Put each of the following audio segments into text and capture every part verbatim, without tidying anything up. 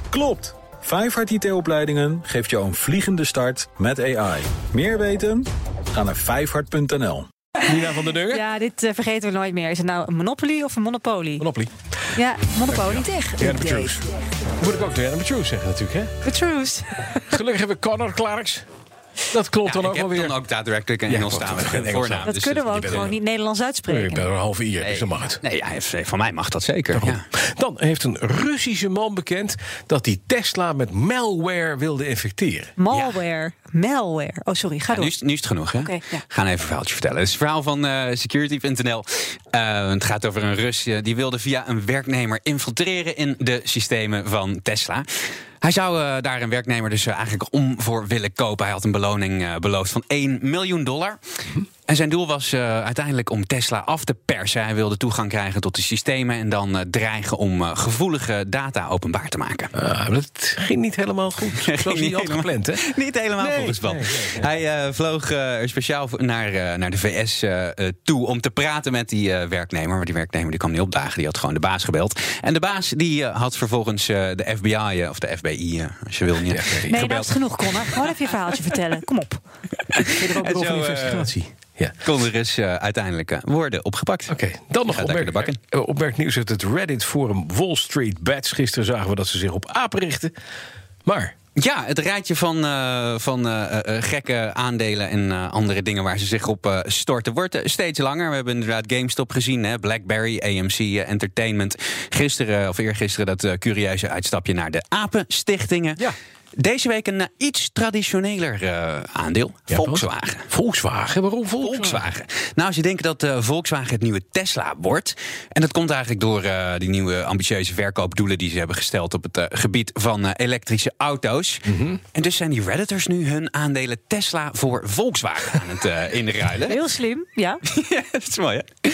Klopt! Vijfhart I T-opleidingen geeft jou een vliegende start met A I. Meer weten? Ga naar vijfhart punt n l. Nina van der Deur? Ja, dit uh, vergeten we nooit meer. Is het nou een Monopoly of een Monopoly? Monopoly. Ja, Monopoly. Ja. Tech. Ja, de Truth. Moet ik ook de Truth zeggen natuurlijk, hè? The Truth. Gelukkig hebben we Connor Clarks. Dat klopt ja, dan ook wel weer. Ik heb dan ook daadwerkelijk een ja, Engelstalige voornaam. Dat dus kunnen we ook gewoon niet Nederlands uitspreken. Ik ben er een halve ier, nee, dus dan mag het. Nee, ja, van mij mag dat zeker. Ja. Dan heeft een Russische man bekend dat hij Tesla met malware wilde infecteren. Malware. Ja. Malware. Oh, sorry, ga ja, door. Nu is, nu is het genoeg, hè? Okay, ja. Gaan even een verhaaltje vertellen. Het is een verhaal van uh, security punt n l. Uh, het gaat over een Rus uh, die wilde via een werknemer infiltreren in de systemen van Tesla. Hij zou uh, daar een werknemer dus uh, eigenlijk om voor willen kopen. Hij had een beloning uh, beloofd van één miljoen dollar. Hm. En zijn doel was uh, uiteindelijk om Tesla af te persen. Hij wilde toegang krijgen tot de systemen en dan uh, dreigen om uh, gevoelige data openbaar te maken. Uh, dat ging niet helemaal goed. Zoals hij had gepland, hè? Niet helemaal nee, volgens plan. Nee, nee, nee. Hij uh, vloog uh, speciaal naar, uh, naar de V S uh, toe om te praten met die uh, werknemer. Maar die werknemer die kwam niet opdagen. Die had gewoon de baas gebeld. En de baas die uh, had vervolgens uh, de F B I, uh, of de F B I, uh, als je wil niet. Ja, nee, gebeld. Dat is genoeg, Connor. Gewoon even je verhaaltje vertellen. Kom op. Er ook over een investigatie. Ja. Kon er dus uh, uiteindelijk uh, worden opgepakt. Oké, okay, dan nog opmerk, uh, opmerk nieuws uit het Reddit-forum Wall Street Bets. Gisteren zagen we dat ze zich op apen richten. Maar... Ja, het rijtje van, uh, van uh, uh, gekke aandelen en uh, andere dingen waar ze zich op uh, storten wordt uh, steeds langer. We hebben inderdaad GameStop gezien, hè, BlackBerry, A M C uh, Entertainment. Gisteren, of eergisteren, dat uh, curieuze uitstapje naar de apenstichtingen. Ja. Deze week een uh, iets traditioneler uh, aandeel. Ja, Volkswagen. Volkswagen? Waarom Volkswagen? Volkswagen. Nou, als je denkt dat uh, Volkswagen het nieuwe Tesla wordt. En dat komt eigenlijk door uh, die nieuwe ambitieuze verkoopdoelen die ze hebben gesteld op het uh, gebied van uh, elektrische auto's. Mm-hmm. En dus zijn die Redditors nu hun aandelen Tesla voor Volkswagen aan het uh, inruilen. Heel slim, ja. Ja, dat is mooi, hè?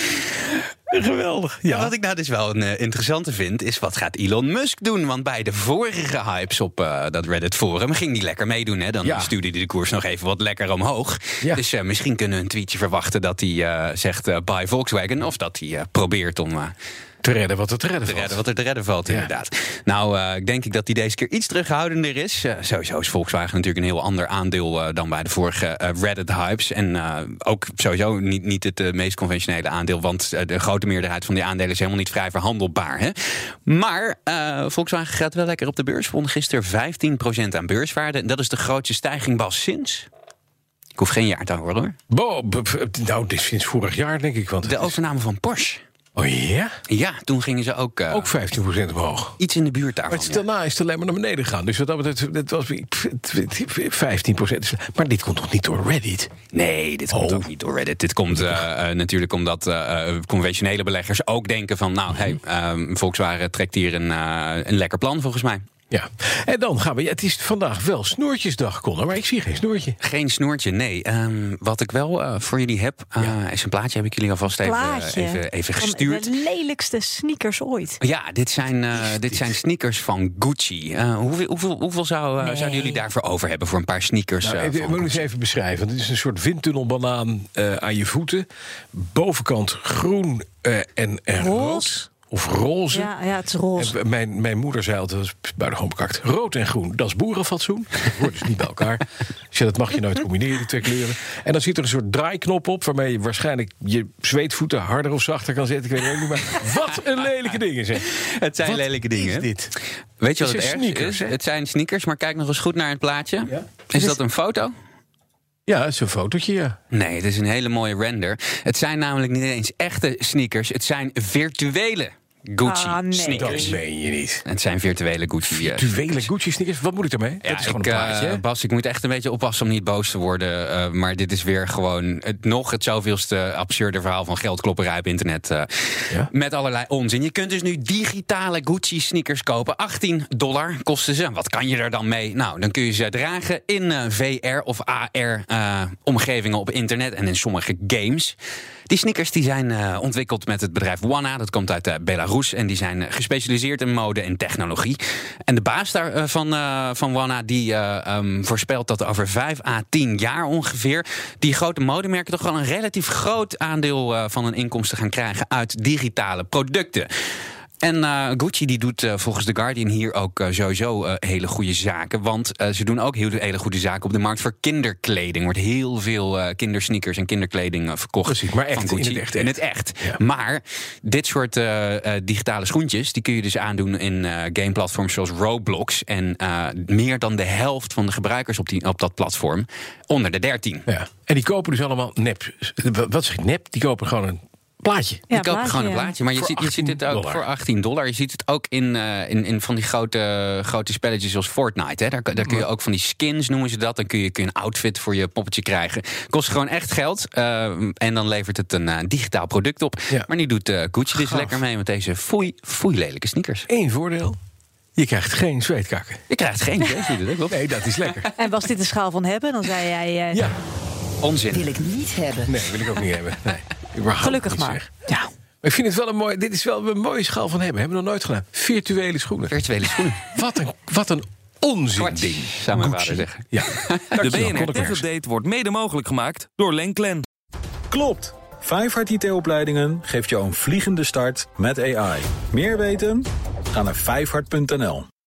Geweldig. Ja. Ja, wat ik nou dus wel een uh, interessante vind, is wat gaat Elon Musk doen? Want bij de vorige hypes op uh, dat Reddit-forum ging die lekker meedoen. Hè? Dan ja. stuurde hij de koers nog even wat lekker omhoog. Ja. Dus uh, misschien kunnen we een tweetje verwachten dat hij uh, zegt uh, buy Volkswagen. Of dat hij uh, probeert om... Uh, Te redden wat er te redden te valt. Redden wat er te redden valt, ja. Inderdaad. Nou, uh, denk ik dat die deze keer iets terughoudender is. Uh, sowieso is Volkswagen natuurlijk een heel ander aandeel uh, dan bij de vorige uh, Reddit-hypes. En uh, ook sowieso niet, niet het uh, meest conventionele aandeel, want uh, de grote meerderheid van die aandelen is helemaal niet vrij verhandelbaar. Hè? Maar uh, Volkswagen gaat wel lekker op de beurs. Vond gisteren vijftien procent aan beurswaarde. Dat is de grootste stijging, Bas, sinds... Ik hoef geen jaar te horen, hoor. Bo, b- b- nou, dit is sinds vorig jaar, denk ik. Want de overname van Porsche. Oh ja? Ja, toen gingen ze ook... Uh, ook vijftien procent omhoog. Iets in de buurt daarvan. Maar het, daarna is het alleen maar naar beneden gegaan. Dus wat dat betreft, het was vijftien procent. Maar dit komt toch niet door Reddit? Nee, dit oh. komt ook niet door Reddit. Dit komt uh, uh, natuurlijk omdat uh, conventionele beleggers ook denken van... nou, hey, uh, Volkswagen trekt hier een, uh, een lekker plan volgens mij. Ja, en dan gaan we... Ja, het is vandaag wel snoertjesdag, Connor, maar ik zie geen snoertje. Geen snoertje, nee. Um, wat ik wel uh, voor jullie heb, uh, ja. is een plaatje. Heb ik jullie alvast even, even, even gestuurd. De lelijkste sneakers ooit. Ja, dit zijn, uh, dit zijn sneakers van Gucci. Uh, hoeveel hoeveel, hoeveel zou, uh, nee. zouden jullie daarvoor over hebben voor een paar sneakers? Nou, uh, even, ik moet eens even beschrijven. Het is een soort windtunnelbanaan uh, aan je voeten. Bovenkant groen uh, en, en rood. Of roze. Ja, ja, het is roze. En mijn, mijn moeder zei altijd, dat is buitengewoon bekakt. Rood en groen, dat is boerenfatsoen. Dat hoort dus niet bij elkaar. Dus ja, dat mag je nooit combineren, die twee kleuren. En dan zit er een soort draaiknop op... waarmee je waarschijnlijk je zweetvoeten harder of zachter kan zetten. Ik weet het niet, maar wat een lelijke dingen, zeg. Het zijn wat lelijke dingen. Is dit? Weet je wat het het ergste is? Hè? Het zijn sneakers, maar kijk nog eens goed naar het plaatje. Ja? Is dat een foto? Ja, het is een fotootje, ja. Nee, het is een hele mooie render. Het zijn namelijk niet eens echte sneakers. Het zijn virtuele Gucci ah, nee. sneakers. Dat meen je niet. Het zijn virtuele Gucci Virtuele sneakers. Gucci sneakers? Wat moet ik daarmee? Ja, dat is gewoon ik, een plaatje, uh, Bas, ik moet echt een beetje oppassen om niet boos te worden. Uh, maar dit is weer gewoon het, nog het zoveelste absurde verhaal van geldklopperij op internet. Uh, ja? Met allerlei onzin. Je kunt dus nu digitale Gucci sneakers kopen. achttien dollar kosten ze. Wat kan je er dan mee? Nou, dan kun je ze dragen in uh, V R of A R uh, omgevingen op internet en in sommige games. Die sneakers die zijn uh, ontwikkeld met het bedrijf Wanna. Dat komt uit uh, Belarus en die zijn uh, gespecialiseerd in mode en technologie. En de baas daar, uh, van, uh, van Wanna die uh, um, voorspelt dat over vijf à tien jaar ongeveer die grote modemerken toch wel een relatief groot aandeel uh, van hun inkomsten gaan krijgen uit digitale producten. En uh, Gucci die doet uh, volgens The Guardian hier ook uh, sowieso uh, hele goede zaken. Want uh, ze doen ook heel, hele goede zaken op de markt voor kinderkleding. Er wordt heel veel uh, kindersneakers en kinderkleding uh, verkocht. Precies, maar echt, van Gucci. in het echt. In het echt. Ja. Maar dit soort uh, uh, digitale schoentjes, die kun je dus aandoen in uh, gameplatforms zoals Roblox. En uh, meer dan de helft van de gebruikers op, die, op dat platform onder de dertien. Ja. En die kopen dus allemaal nep. Wat zeg ik nep? Die kopen gewoon een plaatje. Ja, Ja, je koopt plaatje, gewoon een ja. plaatje. Maar je ziet, je ziet het ook dollar. voor achttien dollar. Je ziet het ook in, uh, in, in van die grote, grote spelletjes zoals Fortnite. Hè. Daar, daar kun je ook van die skins, noemen ze dat. Dan kun je, kun je een outfit voor je poppetje krijgen. Kost gewoon echt geld. Uh, en dan levert het een uh, digitaal product op. Ja. Maar nu doet uh, Gucci dus Gaaf. lekker mee met deze foei, foei lelijke sneakers. Eén voordeel. Je krijgt geen zweetkakken. Je krijgt geen vlees, dat klopt. Nee, dat is lekker. En was dit de schaal van hebben? Dan zei jij... Uh, Ja. Onzin. Wil ik niet hebben. Nee, wil ik ook niet hebben. Nee, überhaupt Gelukkig niet, maar. zeg. Ja. Maar ik vind het wel een mooi. Dit is wel een mooie schaal van hebben. Hebben we nog nooit gedaan. Virtuele schoenen. Virtuele schoenen. Wat een, wat een onzin Kwart, ding. zou mijn Gucci. vader zeggen. Ja. De B N R Tech Update wordt mede mogelijk gemaakt door Lenklen. Klopt. Vijfhart I T-opleidingen geeft jou een vliegende start met A I. Meer weten? Ga naar vijfhart punt n l.